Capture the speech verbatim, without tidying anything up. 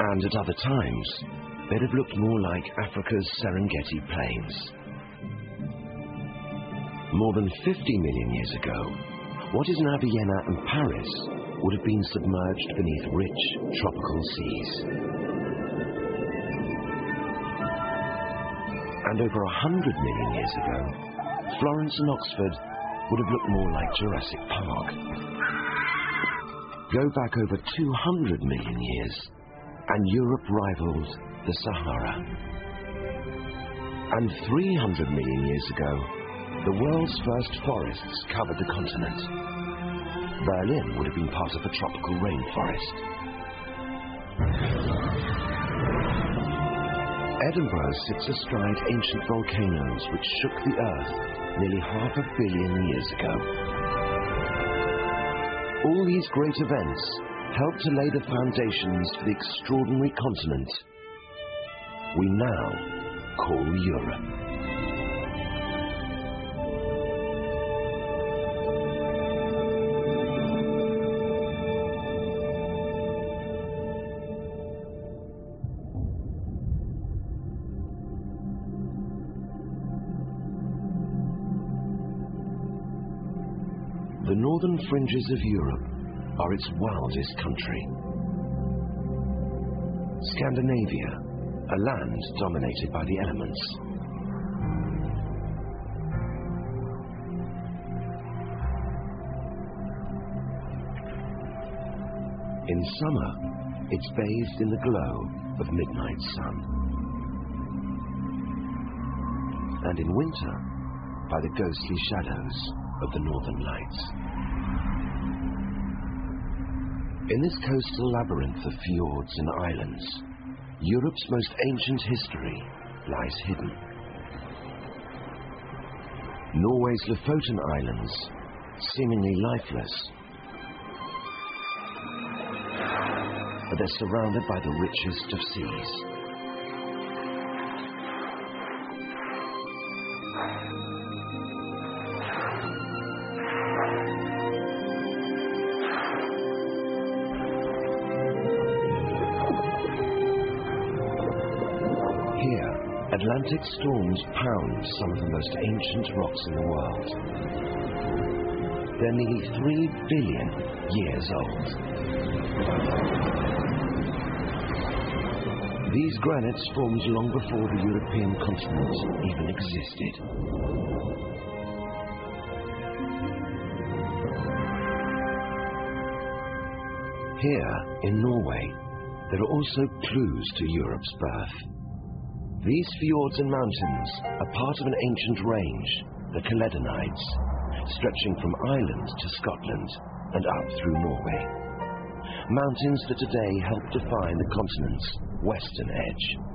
And at other times, they'd have looked more like Africa's Serengeti plains. More than fifty million years ago, what is now Vienna and Paris would have been submerged beneath rich tropical seas. And over a hundred million years ago, Florence and Oxford would have looked more like Jurassic Park. Go back over two hundred million years, and Europe rivaled the Sahara. And three hundred million years ago, the world's first forests covered the continent. Berlin would have been part of a tropical rainforest. Edinburgh sits astride ancient volcanoes which shook the earth nearly half a billion years ago. All these great events helped to lay the foundations for the extraordinary continent we now call Europe. The northern fringes of Europe are its wildest country. Scandinavia, a land dominated by the elements. In summer, it's bathed in the glow of midnight sun. And in winter, by the ghostly shadows of the northern lights. In this coastal labyrinth of fjords and islands, Europe's most ancient history lies hidden. Norway's Lofoten Islands, seemingly lifeless, but they're surrounded by the richest of seas. Atlantic storms pound some of the most ancient rocks in the world. They're nearly three billion years old. These granites formed long before the European continent even existed. Here, in Norway, there are also clues to Europe's birth. These fjords and mountains are part of an ancient range, the Caledonides, stretching from Ireland to Scotland and up through Norway. Mountains that today help define the continent's western edge.